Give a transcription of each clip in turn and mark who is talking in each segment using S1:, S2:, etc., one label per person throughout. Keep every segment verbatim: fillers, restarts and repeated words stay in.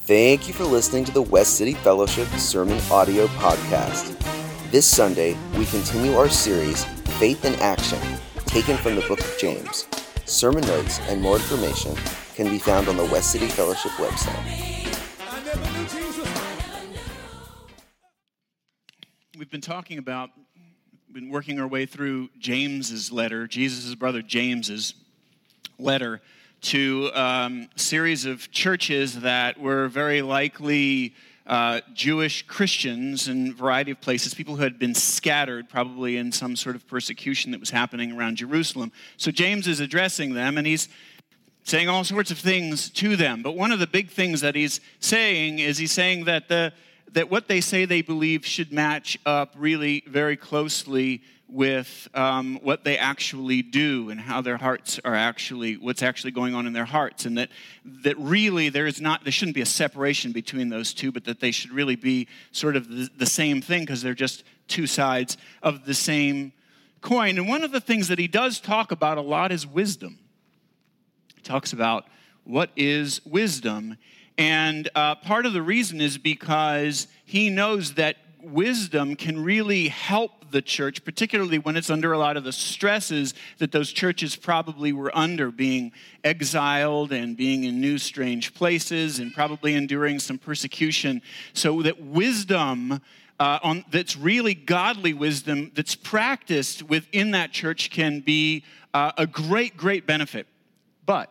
S1: Thank you for listening to the West City Fellowship Sermon Audio Podcast. This Sunday, we continue our series, Faith in Action, taken from the book of James. Sermon notes and more information can be found on the West City Fellowship website.
S2: We've been talking about, been working our way through James's letter, Jesus' brother James's letter, to um, a series of churches that were very likely uh, Jewish Christians in a variety of places, people who had been scattered probably in some sort of persecution that was happening around Jerusalem. So James is addressing them, and he's saying all sorts of things to them. But one of the big things that he's saying is he's saying that the that what they say they believe should match up really very closely with um, what they actually do and how their hearts are actually, what's actually going on in their hearts. And that that really there is not, there shouldn't be a separation between those two, but that they should really be sort of the, the same thing because they're just two sides of the same coin. And one of the things that he does talk about a lot is wisdom. He talks about what is wisdom. And uh, part of the reason is because he knows that wisdom can really help the church, particularly when it's under a lot of the stresses that those churches probably were under, being exiled and being in new, strange places and probably enduring some persecution. So that wisdom, uh, on, that's really godly wisdom that's practiced within that church can be uh, a great, great benefit. But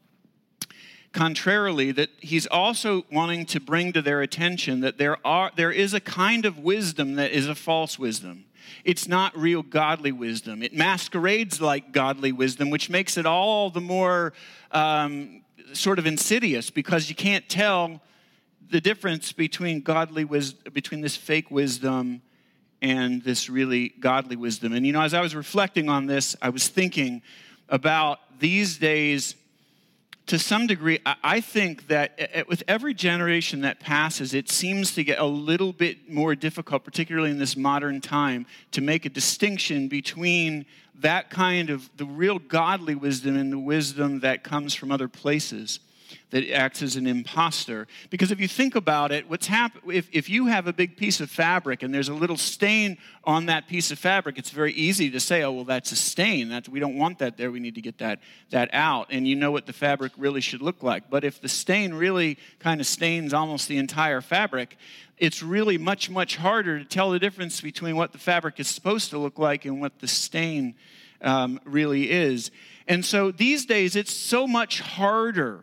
S2: contrarily, that he's also wanting to bring to their attention that there are there is a kind of wisdom that is a false wisdom. It's not real godly wisdom. It masquerades like godly wisdom, which makes it all the more um, sort of insidious because you can't tell the difference between godly wisdom, between this fake wisdom and this really godly wisdom. And you know, as I was reflecting on this, I was thinking about these days. To some degree, I think that with every generation that passes, it seems to get a little bit more difficult, particularly in this modern time, to make a distinction between that kind of the real godly wisdom and the wisdom that comes from other places that acts as an imposter. Because if you think about it, what's happen- if, if you have a big piece of fabric and there's a little stain on that piece of fabric, it's very easy to say, oh, well, that's a stain. That's, we don't want that there. We need to get that, that out. And you know what the fabric really should look like. But if the stain really kind of stains almost the entire fabric, it's really much, much harder to tell the difference between what the fabric is supposed to look like and what the stain um, really is. And so these days, it's so much harder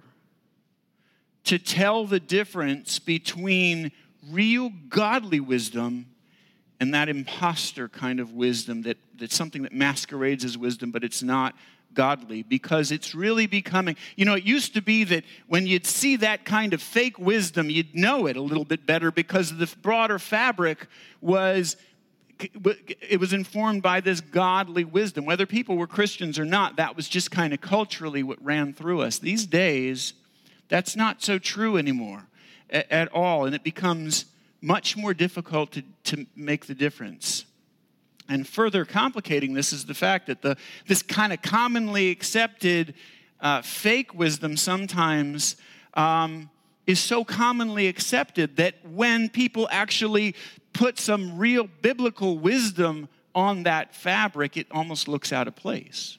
S2: to tell the difference between real godly wisdom and that imposter kind of wisdom, that, that's something that masquerades as wisdom, but it's not godly, because it's really becoming, you know, it used to be that when you'd see that kind of fake wisdom, you'd know it a little bit better because the broader fabric was, it was informed by this godly wisdom. Whether people were Christians or not, that was just kind of culturally what ran through us. These days, that's not so true anymore at, at all, and it becomes much more difficult to, to make the difference. And further complicating this is the fact that the this kind of commonly accepted uh, fake wisdom sometimes um, is so commonly accepted that when people actually put some real biblical wisdom on that fabric, it almost looks out of place.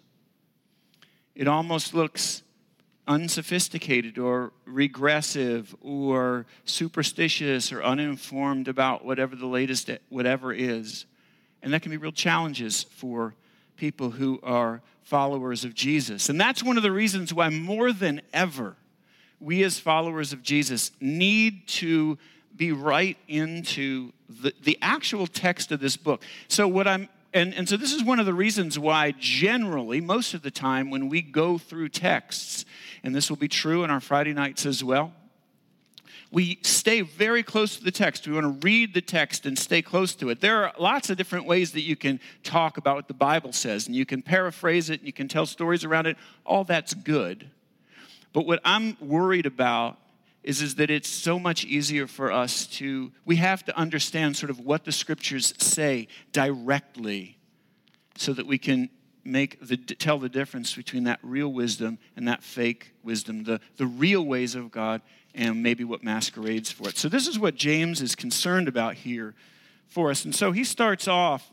S2: It almost looks unsophisticated or regressive or superstitious or uninformed about whatever the latest whatever is. And that can be real challenges for people who are followers of Jesus. And that's one of the reasons why more than ever, we as followers of Jesus need to be right into the, the actual text of this book. So what I'm And, and so this is one of the reasons why generally, most of the time when we go through texts, and this will be true on our Friday nights as well, we stay very close to the text. We want to read the text and stay close to it. There are lots of different ways that you can talk about what the Bible says, and you can paraphrase it, and you can tell stories around it. All that's good. But what I'm worried about is, is that it's so much easier for us to, we have to understand sort of what the scriptures say directly so that we can make the tell the difference between that real wisdom and that fake wisdom, the, the real ways of God and maybe what masquerades for it. So this is what James is concerned about here for us. And so he starts off,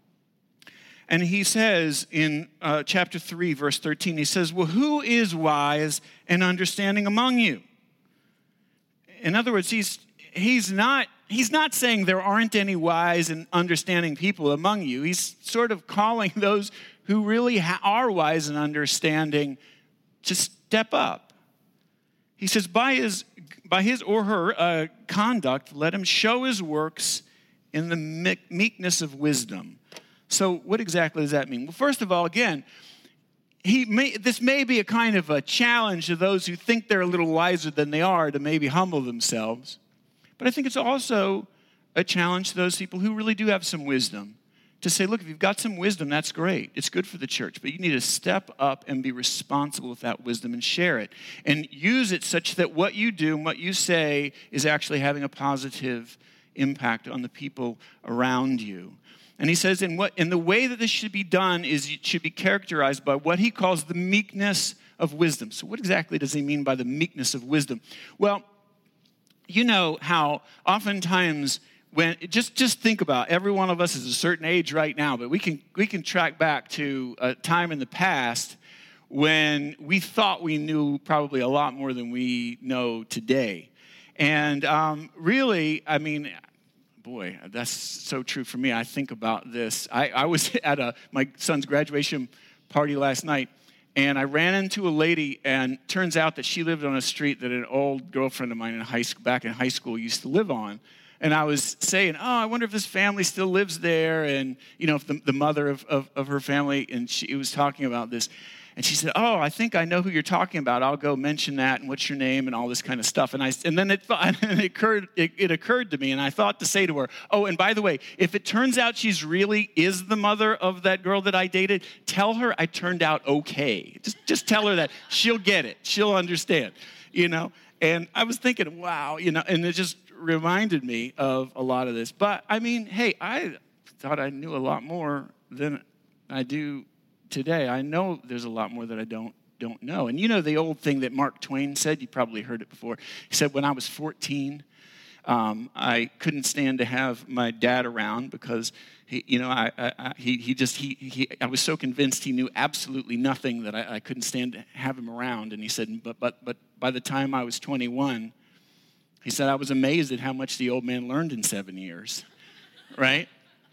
S2: and he says in uh, chapter three, verse thirteen, he says, well, who is wise and understanding among you? In other words, he's he's not he's not saying there aren't any wise and understanding people among you. He's sort of calling those who really ha- are wise and understanding to step up. He says, by his by his or her uh, conduct, let him show his works in the meek- meekness of wisdom. So what exactly does that mean? Well, first of all, again, he may, this may be a kind of a challenge to those who think they're a little wiser than they are to maybe humble themselves. But I think it's also a challenge to those people who really do have some wisdom to say, look, if you've got some wisdom, that's great. It's good for the church. But you need to step up and be responsible with that wisdom and share it. And use it such that what you do and what you say is actually having a positive impact on the people around you. And he says, in what in the way that this should be done is it should be characterized by what he calls the meekness of wisdom. So what exactly does he mean by the meekness of wisdom? Well, you know how oftentimes when just just think about, every one of us is a certain age right now, but we can we can track back to a time in the past when we thought we knew probably a lot more than we know today. And um, really, I mean, boy, that's so true for me. I think about this. I, I was at a my son's graduation party last night, and I ran into a lady, and turns out that she lived on a street that an old girlfriend of mine in high school, back in high school used to live on. And I was saying, oh, I wonder if this family still lives there, and, you know, if the, the mother of, of, of her family, and she was talking about this. And she said, oh, I think I know who you're talking about. I'll go mention that, and what's your name, and all this kind of stuff. And I and then it, and it, occurred, it, it occurred to me, and I thought to say to her, oh, and by the way, if it turns out she's really is the mother of that girl that I dated, tell her I turned out okay. Just, just tell her that. She'll get it. She'll understand, you know. And I was thinking, wow, you know, and it just reminded me of a lot of this. But, I mean, hey, I thought I knew a lot more than I do today. I know there's a lot more that I don't don't know. And you know the old thing that Mark Twain said? You probably heard it before. He said, when I was fourteen, um, I couldn't stand to have my dad around because he, you know, I, I, I he he just he he. I was so convinced he knew absolutely nothing that I, I couldn't stand to have him around. And he said, but but but by the time I was twenty-one, he said I was amazed at how much the old man learned in seven years, right?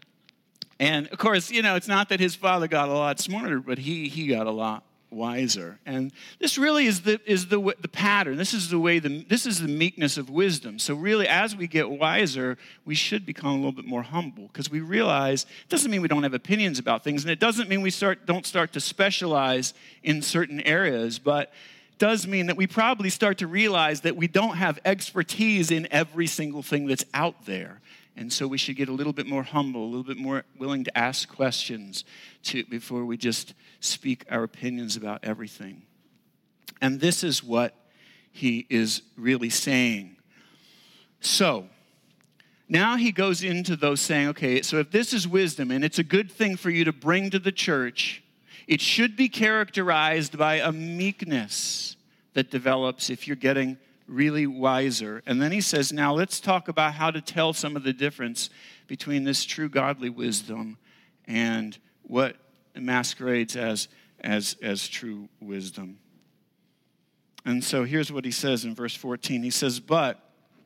S2: And, of course, you know, it's not that his father got a lot smarter, but he he got a lot wiser. And this really is the is the the pattern. This is the way the this is the meekness of wisdom. So really, as we get wiser, we should become a little bit more humble, because we realize it doesn't mean we don't have opinions about things, and it doesn't mean we start don't start to specialize in certain areas, but it does mean that we probably start to realize that we don't have expertise in every single thing that's out there. And so we should get a little bit more humble, a little bit more willing to ask questions to, before we just speak our opinions about everything. And this is what he is really saying. So, now he goes into those saying, okay, so if this is wisdom and it's a good thing for you to bring to the church, it should be characterized by a meekness that develops if you're getting really wiser. And then he says, now let's talk about how to tell some of the difference between this true godly wisdom and what masquerades as, as, as true wisdom. And so here's what he says in verse fourteen. He says, but,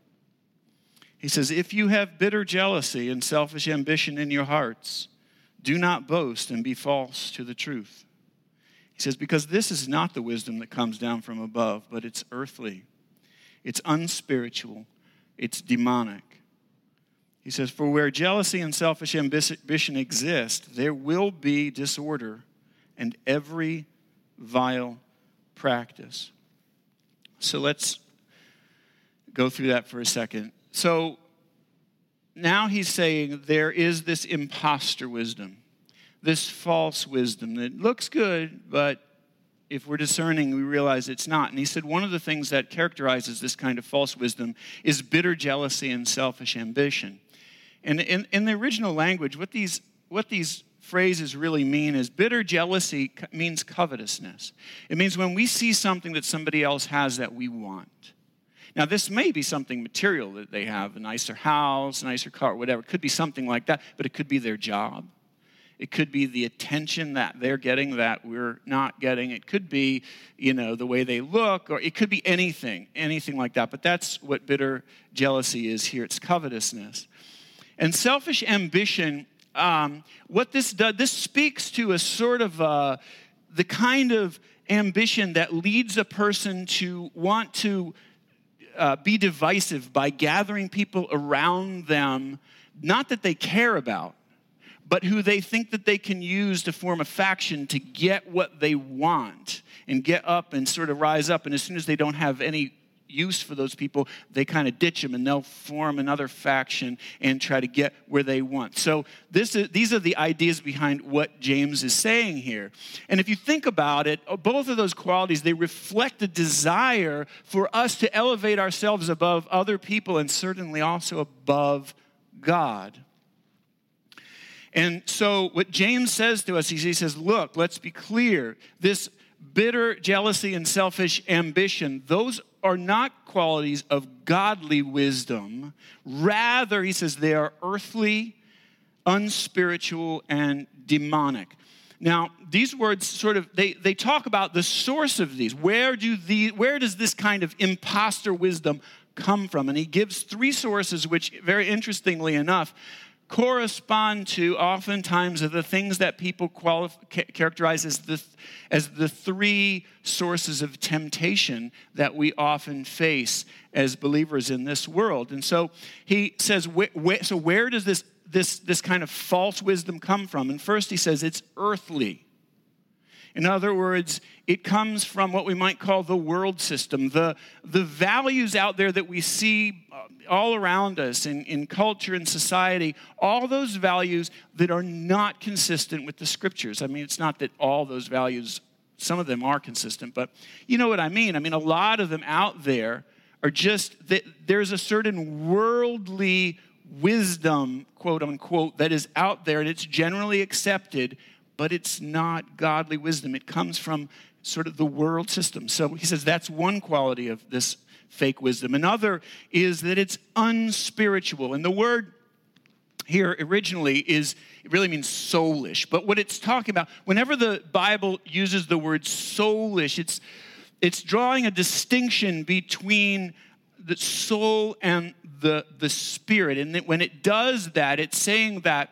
S2: he says, if you have bitter jealousy and selfish ambition in your hearts, do not boast and be false to the truth. He says, because this is not the wisdom that comes down from above, but it's earthly. It's unspiritual. It's demonic. He says, for where jealousy and selfish ambition exist, there will be disorder and every vile practice. So let's go through that for a second. So now he's saying there is this imposter wisdom, this false wisdom that looks good, but if we're discerning, we realize it's not. And he said one of the things that characterizes this kind of false wisdom is bitter jealousy and selfish ambition. And in, in the original language, what these, what these phrases really mean is bitter jealousy means covetousness. It means when we see something that somebody else has that we want. Now, this may be something material that they have, a nicer house, a nicer car, whatever. It could be something like that, but it could be their job. It could be the attention that they're getting that we're not getting. It could be, you know, the way they look, or it could be anything, anything like that. But that's what bitter jealousy is here. It's covetousness. And selfish ambition, um, what this does, this speaks to a sort of uh, the kind of ambition that leads a person to want to uh, be divisive by gathering people around them, not that they care about, but who they think that they can use to form a faction to get what they want and get up and sort of rise up. And as soon as they don't have any use for those people, they kind of ditch them and they'll form another faction and try to get where they want. So this is, these are the ideas behind what James is saying here. And if you think about it, both of those qualities, they reflect a desire for us to elevate ourselves above other people and certainly also above God. And so what James says to us, he says, look, let's be clear. This bitter jealousy and selfish ambition, those are not qualities of godly wisdom. Rather, he says, they are earthly, unspiritual, and demonic. Now, these words sort of, they, they talk about the source of these. Where do the, where does this kind of imposter wisdom come from? And he gives three sources, which, very interestingly enough, correspond to oftentimes are the things that people qualify, characterize as the, as the three sources of temptation that we often face as believers in this world. And so he says, wh- wh- so where does this, this, this kind of false wisdom come from? And first he says it's earthly. In other words, it comes from what we might call the world system, the, the values out there that we see all around us in, in culture and society, all those values that are not consistent with the scriptures. I mean, it's not that all those values, some of them are consistent, but you know what I mean. I mean, a lot of them out there are just that there's a certain worldly wisdom, quote unquote, that is out there, and it's generally accepted, but it's not godly wisdom. It comes from sort of the world system. So he says that's one quality of this fake wisdom. Another is that it's unspiritual. And the word here originally is, it really means soulish. But what it's talking about, whenever the Bible uses the word soulish, it's, it's drawing a distinction between the soul and the, the spirit. And that when it does that, it's saying that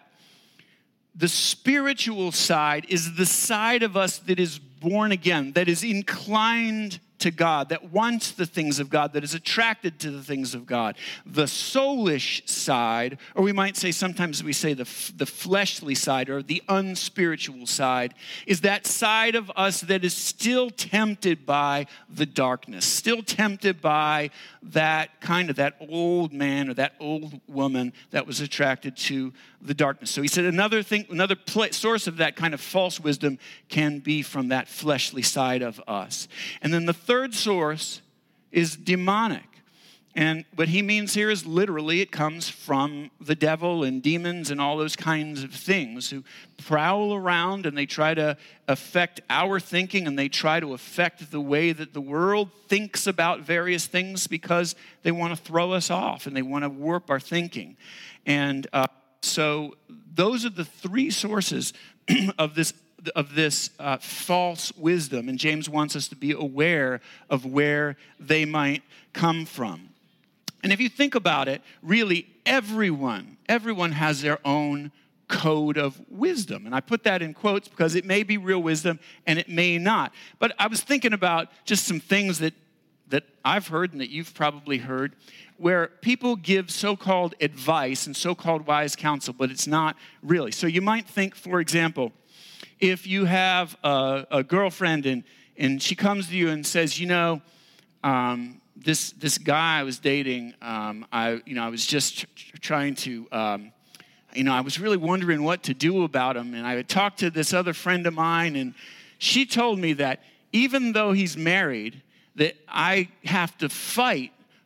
S2: the spiritual side is the side of us that is born again, that is inclined to God, that wants the things of God, that is attracted to the things of God. The soulish side, or we might say, sometimes we say the, the fleshly side or the unspiritual side, is that side of us that is still tempted by the darkness, still tempted by that kind of that old man or that old woman that was attracted to the darkness. So he said another thing, another pl- source of that kind of false wisdom can be from that fleshly side of us. And then the third source is demonic. And what he means here is literally it comes from the devil and demons and all those kinds of things who prowl around and they try to affect our thinking and they try to affect the way that the world thinks about various things because they want to throw us off and they want to warp our thinking. And uh, so those are the three sources of this of this uh, false wisdom. And James wants us to be aware of where they might come from. And if you think about it, really everyone, everyone has their own code of wisdom. And I put that in quotes because it may be real wisdom and it may not. But I was thinking about just some things that, that I've heard and that you've probably heard where people give so-called advice and so-called wise counsel, but it's not really. So you might think, for example, if you have a, a girlfriend and, and she comes to you and says, you know, um, this this guy I was dating, um, I you know I was just tr- trying to, um, you know, I was really wondering what to do about him, and I had talked to this other friend of mine, and she told me that even though he's married, that I have to fight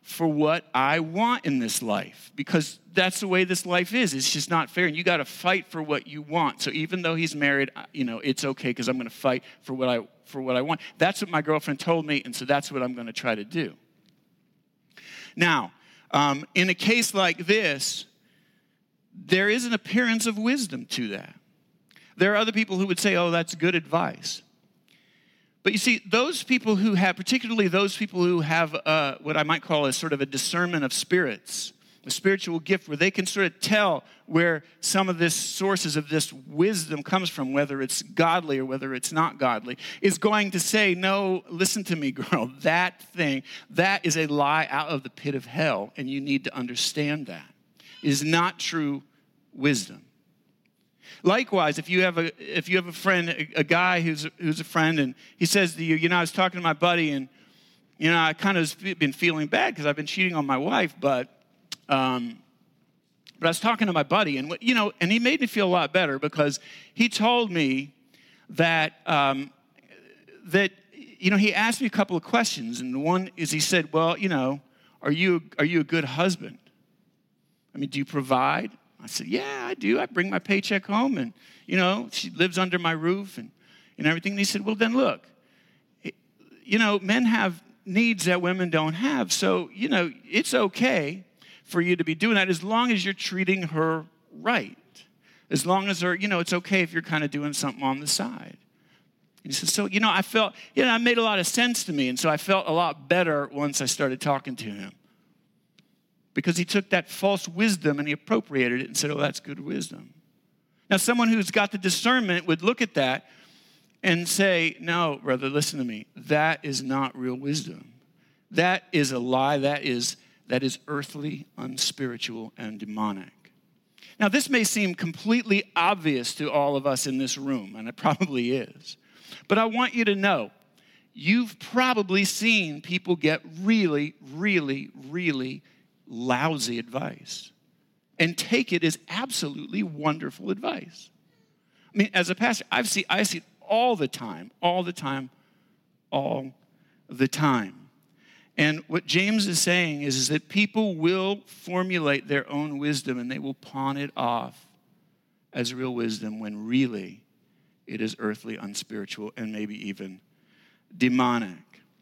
S2: for what I want in this life, because that's the way this life is. It's just not fair, and you got to fight for what you want. So even though he's married, you know, it's okay because I'm going to fight for what I for what I want. That's what my girlfriend told me, and so that's what I'm going to try to do. Now, um, in a case like this, there is an appearance of wisdom to that. There are other people who would say, oh, that's good advice. But you see, those people who have, particularly those people who have uh, what I might call a sort of a discernment of spirits, a spiritual gift where they can sort of tell where some of this sources of this wisdom comes from, whether it's godly or whether it's not godly, is going to say, no, listen to me, girl, that thing, that is a lie out of the pit of hell, and you need to understand that. It is not true wisdom. Likewise, if you have a if you have a friend, a, a guy who's who's a friend, and he says to you, you know, I was talking to my buddy, and you know, I kind of been feeling bad because I've been cheating on my wife, but um, but I was talking to my buddy, and you know, and he made me feel a lot better because he told me that um, that you know, he asked me a couple of questions, and the one is he said, well, you know, are you are you a good husband? I mean, do you provide? I said, yeah, I do. I bring my paycheck home, and, you know, she lives under my roof and, and everything. And he said, well, then look, you know, men have needs that women don't have. So, you know, it's okay for you to be doing that as long as you're treating her right. As long as her, you know, it's okay if you're kind of doing something on the side. And he said, so, you know, I felt, you know, it made a lot of sense to me. And so I felt a lot better once I started talking to him. Because he took that false wisdom and he appropriated it and said, oh, that's good wisdom. Now, someone who's got the discernment would look at that and say, no, brother, listen to me. That is not real wisdom. That is a lie. That is, that is earthly, unspiritual, and demonic. Now, this may seem completely obvious to all of us in this room, and it probably is. But I want you to know, you've probably seen people get really, really, really lousy advice and take it as absolutely wonderful advice. I mean, as a pastor, I've seen, I see it all the time, all the time, all the time. And what James is saying is, is that people will formulate their own wisdom and they will pawn it off as real wisdom when really it is earthly, unspiritual, and maybe even demonic.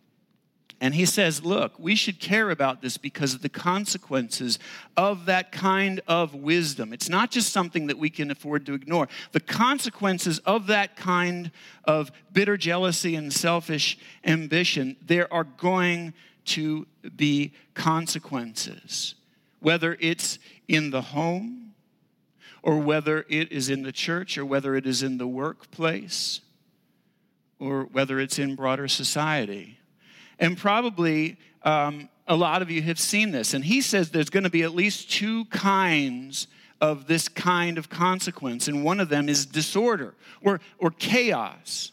S2: And he says, look, we should care about this because of the consequences of that kind of wisdom. It's not just something that we can afford to ignore. The consequences of that kind of bitter jealousy and selfish ambition, there are going to be consequences. Whether it's in the home, or whether it is in the church, or whether it is in the workplace, or whether it's in broader society. And probably um, a lot of you have seen this. And he says there's going to be at least two kinds of this kind of consequence. And one of them is disorder or, or chaos.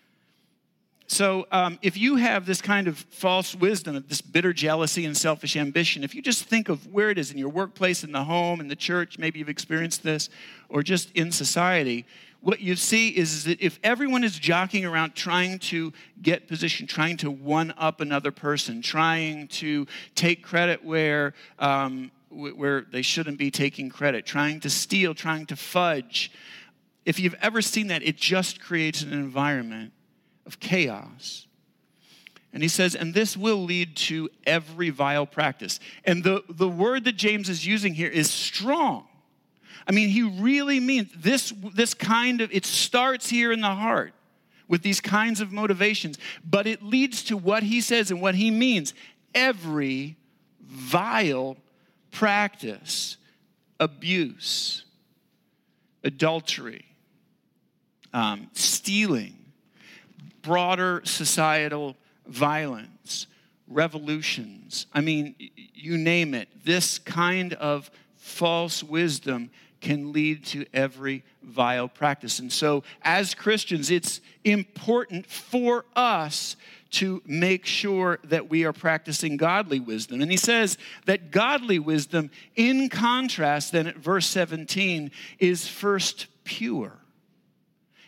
S2: So um, if you have this kind of false wisdom, this bitter jealousy and selfish ambition, if you just think of where it is in your workplace, in the home, in the church, maybe you've experienced this, or just in society, what you see is that if everyone is jockeying around trying to get position, trying to one-up another person, trying to take credit where um, where they shouldn't be taking credit, trying to steal, trying to fudge, if you've ever seen that, it just creates an environment of chaos. And he says, and this will lead to every vile practice. And the, the word that James is using here is strong. I mean, he really means this, this kind of, it starts here in the heart with these kinds of motivations, but it leads to what he says and what he means. Every vile practice, abuse, adultery, um, stealing, broader societal violence, revolutions. I mean, you name it. This kind of false wisdom can lead to every vile practice. And so as Christians, it's important for us to make sure that we are practicing godly wisdom. And he says that godly wisdom, in contrast, then at verse seventeen, is first pure.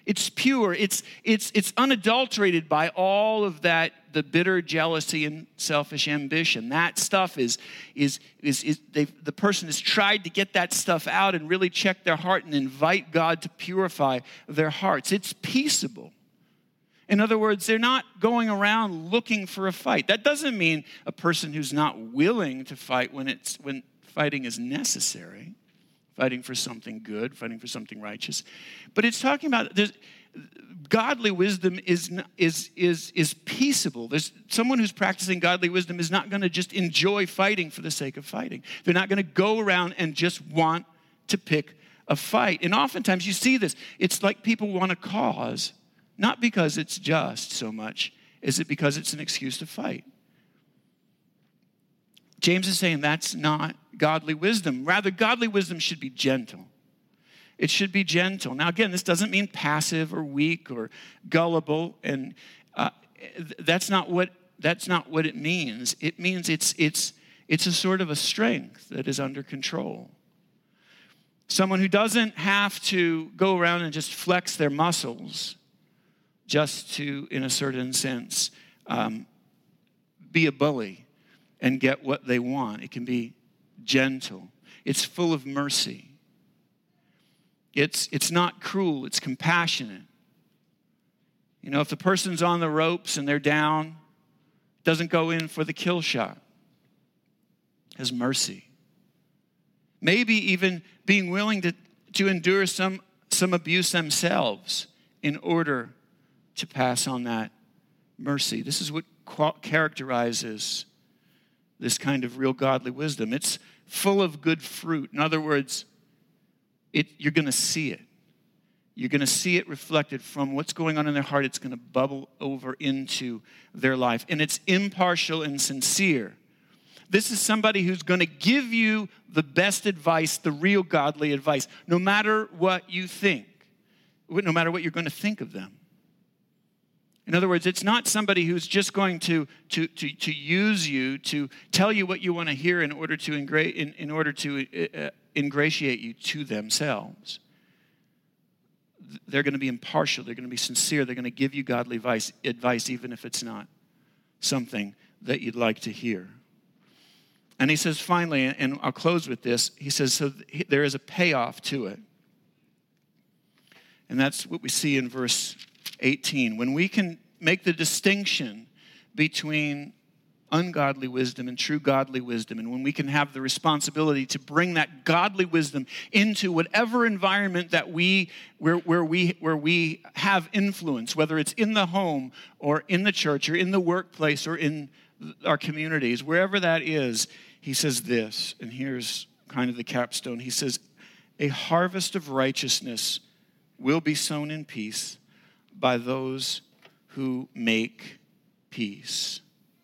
S2: It's pure. It's, it's, it's unadulterated by all of that, the bitter jealousy and selfish ambition. That stuff is, is, is, is the person has tried to get that stuff out and really check their heart and invite God to purify their hearts. It's peaceable. In other words, they're not going around looking for a fight. That doesn't mean a person who's not willing to fight when it's when fighting is necessary, fighting for something good, fighting for something righteous. But it's talking about there's, godly wisdom is is is is peaceable. There's someone who's practicing godly wisdom is not going to just enjoy fighting for the sake of fighting. They're not going to go around and just want to pick a fight. And oftentimes you see this. It's like people want a cause. Not because it's just so much, is it because it's an excuse to fight. James is saying that's not godly wisdom. Rather, godly wisdom should be gentle. It should be gentle. Now, again, this doesn't mean passive or weak or gullible, and uh, that's not what that's not what it means. It means it's it's it's a sort of a strength that is under control. Someone who doesn't have to go around and just flex their muscles just to, in a certain sense, um, be a bully and get what they want. It can be gentle. It's full of mercy. It's, it's not cruel. It's compassionate. You know, if the person's on the ropes and they're down, doesn't go in for the kill shot. Has mercy. Maybe even being willing to, to endure some, some abuse themselves in order to pass on that mercy. This is what characterizes this kind of real godly wisdom. It's full of good fruit. In other words, it, you're going to see it. You're going to see it reflected from what's going on in their heart. It's going to bubble over into their life. And it's impartial and sincere. This is somebody who's going to give you the best advice, the real godly advice, no matter what you think, no matter what you're going to think of them. In other words, it's not somebody who's just going to, to, to, to use you to tell you what you want to hear in order to, ingra- in, in order to uh, ingratiate you to themselves. They're going to be impartial. They're going to be sincere. They're going to give you godly advice, advice even if it's not something that you'd like to hear. And he says, finally, and I'll close with this, he says, so there is a payoff to it. And that's what we see in verse eighteen. When we can make the distinction between ungodly wisdom and true godly wisdom, and when we can have the responsibility to bring that godly wisdom into whatever environment that we where, where we where we have influence, whether it's in the home or in the church or in the workplace or in our communities, wherever that is, he says this, and here's kind of the capstone. He says, a harvest of righteousness will be sown in peace by those who make peace.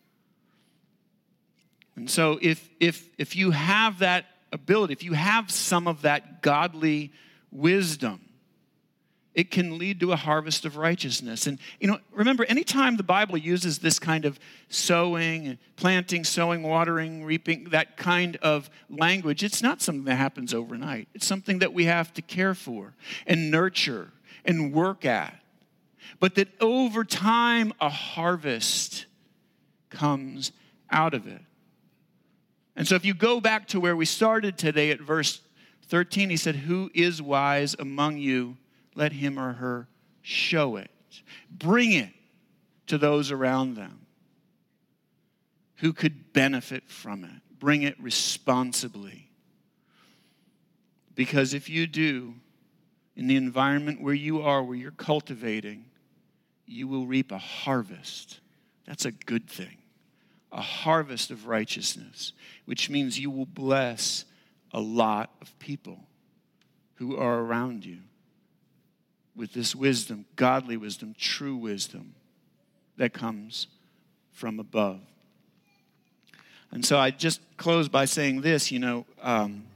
S2: And so if if if you have that ability, if you have some of that godly wisdom, it can lead to a harvest of righteousness. And you know, remember, anytime the Bible uses this kind of sowing, planting, sowing, watering, reaping, that kind of language, it's not something that happens overnight. It's something that we have to care for and nurture and work at. But that over time, a harvest comes out of it. And so if you go back to where we started today at verse thirteen, he said, who is wise among you? Let him or her show it. Bring it to those around them who could benefit from it. Bring it responsibly. Because if you do, in the environment where you are, where you're cultivating, you will reap a harvest. That's a good thing. A harvest of righteousness, which means you will bless a lot of people who are around you with this wisdom, godly wisdom, true wisdom that comes from above. And so I just close by saying this, you know, um,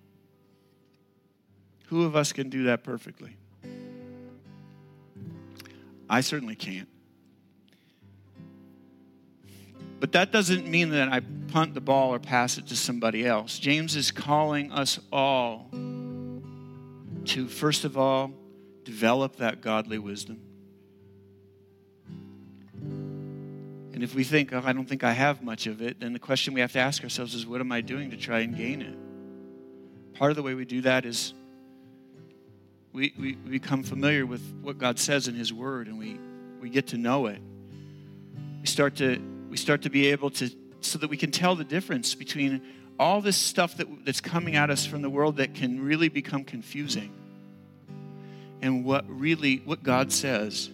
S2: who of us can do that perfectly? I certainly can't. But that doesn't mean that I punt the ball or pass it to somebody else. James is calling us all to, first of all, develop that godly wisdom. And if we think, oh, I don't think I have much of it, then the question we have to ask ourselves is, what am I doing to try and gain it? Part of the way we do that is we, we, we become familiar with what God says in his word, and we, we get to know it. We start to we start to be able to, so that we can tell the difference between all this stuff that, that's coming at us from the world that can really become confusing, and what really, what God says.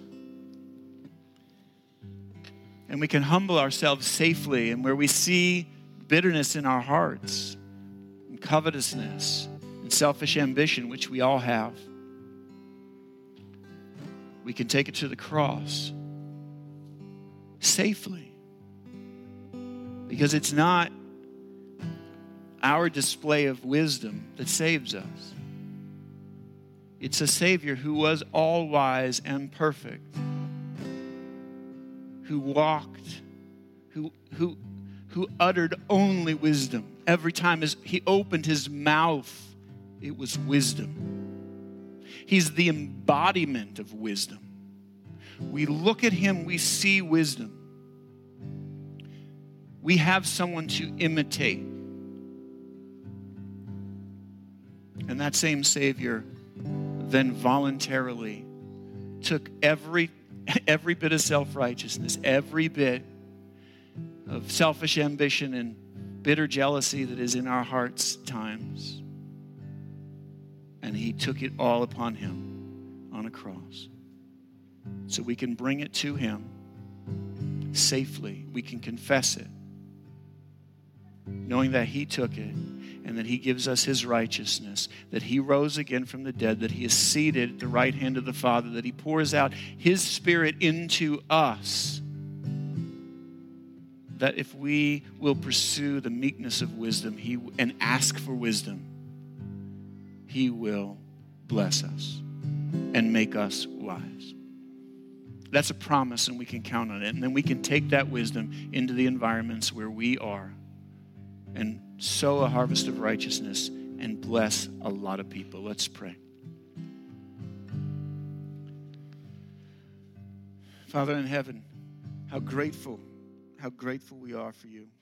S2: And we can humble ourselves safely, and where we see bitterness in our hearts, and covetousness, and selfish ambition, which we all have, we can take it to the cross safely. Because it's not our display of wisdom that saves us. It's a Savior who was all wise and perfect, who walked, who, who, who uttered only wisdom. Every time his, he opened his mouth, it was wisdom. He's the embodiment of wisdom. We look at him, we see wisdom. We have someone to imitate. And that same Savior then voluntarily took every every bit of self-righteousness, every bit of selfish ambition and bitter jealousy that is in our hearts times, and he took it all upon him on a cross. So we can bring it to him safely. We can confess it, knowing that he took it and that he gives us his righteousness, that he rose again from the dead, that he is seated at the right hand of the Father, that he pours out his Spirit into us, that if we will pursue the meekness of wisdom he, and ask for wisdom, he will bless us and make us wise. That's a promise, and we can count on it. And then we can take that wisdom into the environments where we are and sow a harvest of righteousness and bless a lot of people. Let's pray. Father in heaven, how grateful, how grateful we are for you.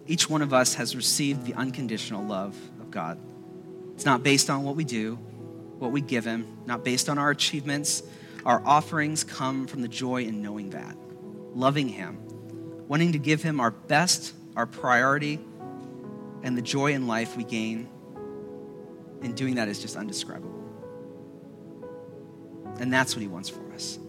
S3: Each one of us has received the unconditional love of God. It's not based on what we do, what we give him, not based on our achievements. Our offerings come from the joy in knowing that, loving him, wanting to give him our best, our priority, and the joy in life we gain in doing that is just undescribable. And that's what he wants for us.